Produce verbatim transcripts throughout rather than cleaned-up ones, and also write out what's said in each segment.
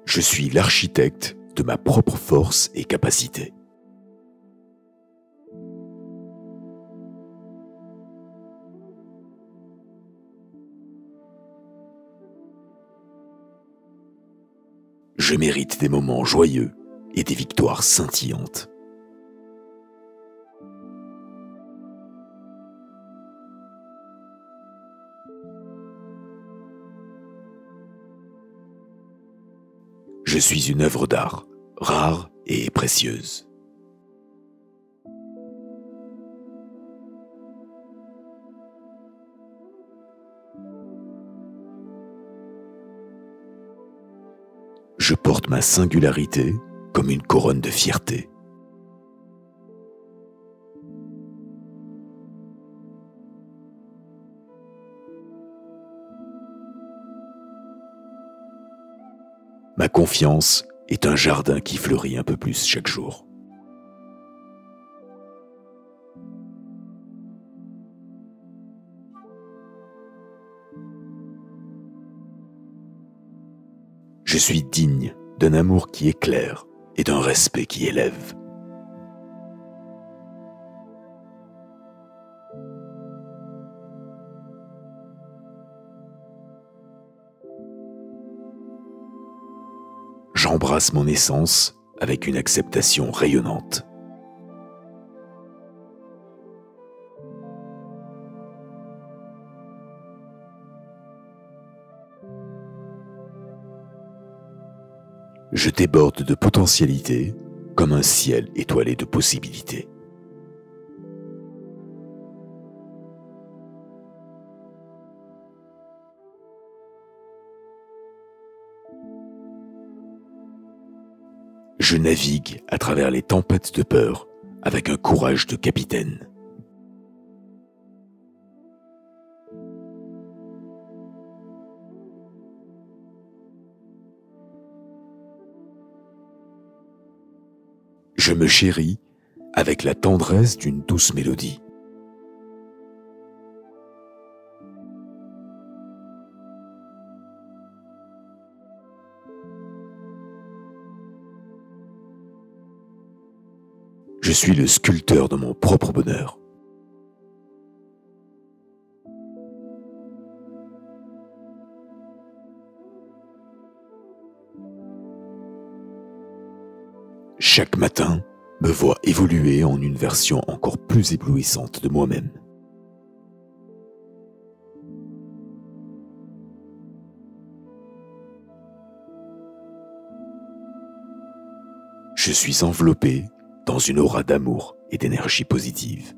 Je suis l'architecte de ma propre force et capacité. Je mérite des moments joyeux et des victoires scintillantes. Je suis une œuvre d'art, rare et précieuse. Je porte ma singularité comme une couronne de fierté. Ma confiance est un jardin qui fleurit un peu plus chaque jour. Je suis digne d'un amour qui éclaire et d'un respect qui élève. J'embrasse mon essence avec une acceptation rayonnante. Je déborde de potentialités comme un ciel étoilé de possibilités. Je navigue à travers les tempêtes de peur avec un courage de capitaine. Je me chéris avec la tendresse d'une douce mélodie. Je suis le sculpteur de mon propre bonheur. Chaque matin me voit évoluer en une version encore plus éblouissante de moi-même. Je suis enveloppé dans une aura d'amour et d'énergie positive.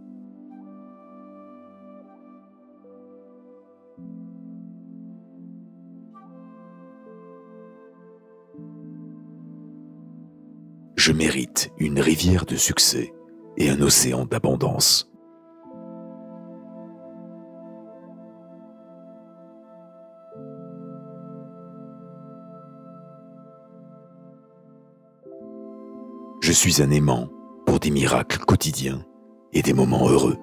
Je mérite une rivière de succès et un océan d'abondance. Je suis un aimant pour des miracles quotidiens et des moments heureux.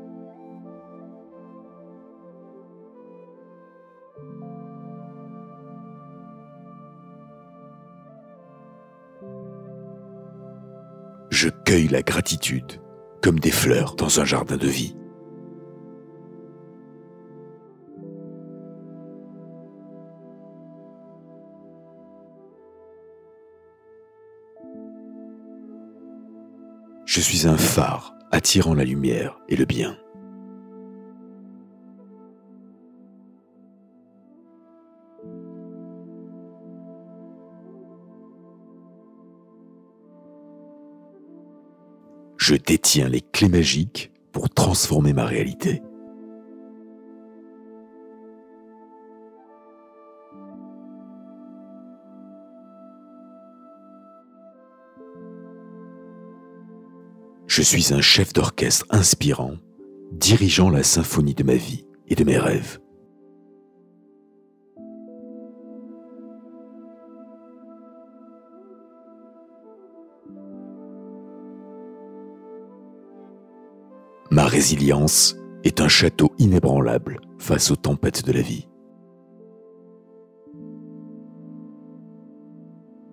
Je cueille la gratitude comme des fleurs dans un jardin de vie. Je suis un phare attirant la lumière et le bien. Je détiens les clés magiques pour transformer ma réalité. Je suis un chef d'orchestre inspirant, dirigeant la symphonie de ma vie et de mes rêves. Ma résilience est un château inébranlable face aux tempêtes de la vie.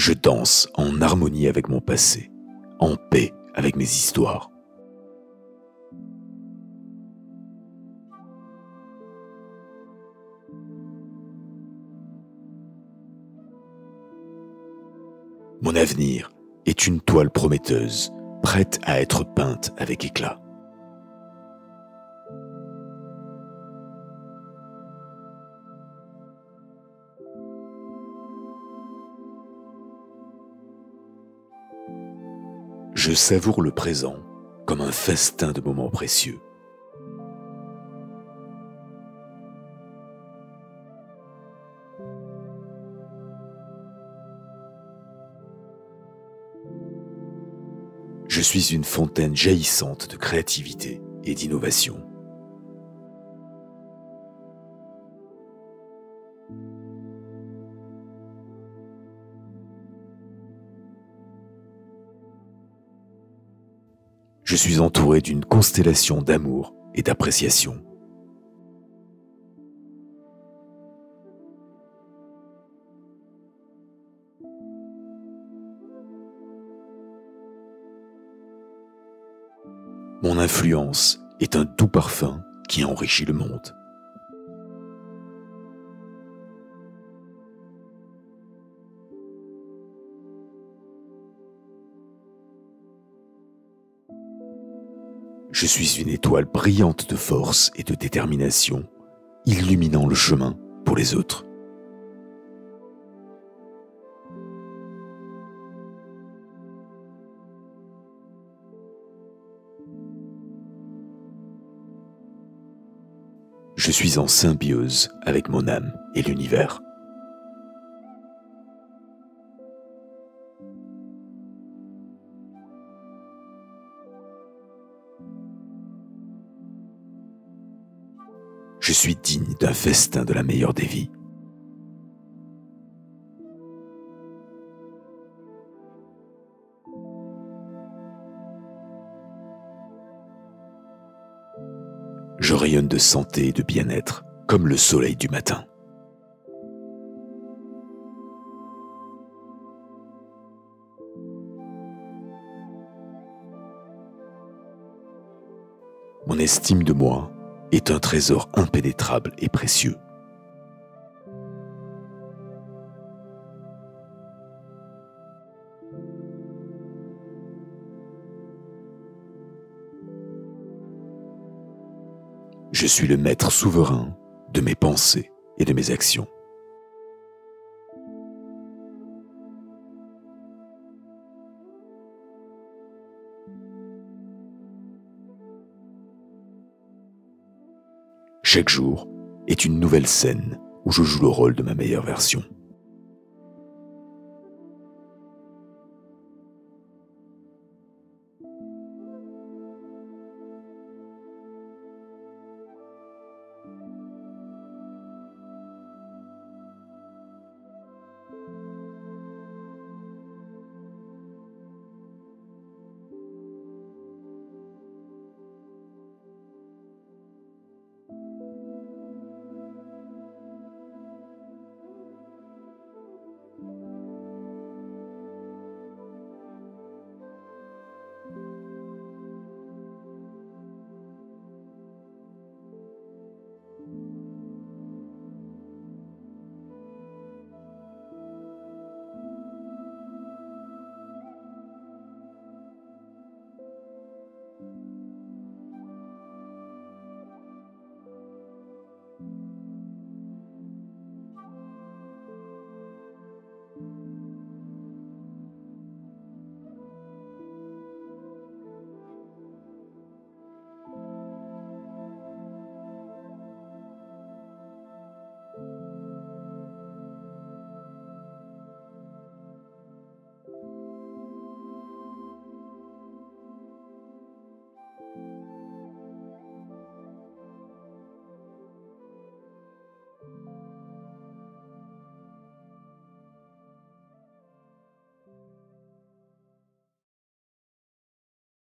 Je danse en harmonie avec mon passé, en paix avec mes histoires. Mon avenir est une toile prometteuse, prête à être peinte avec éclat. Je savoure le présent comme un festin de moments précieux. Je suis une fontaine jaillissante de créativité et d'innovation. Je suis entouré d'une constellation d'amour et d'appréciation. Mon influence est un doux parfum qui enrichit le monde. Je suis une étoile brillante de force et de détermination, illuminant le chemin pour les autres. Je suis en symbiose avec mon âme et l'univers. Je suis digne d'un festin de la meilleure des vies. Je rayonne de santé et de bien-être, comme le soleil du matin. Mon estime de moi est un trésor impénétrable et précieux. Je suis le maître souverain de mes pensées et de mes actions. Chaque jour est une nouvelle scène où je joue le rôle de ma meilleure version.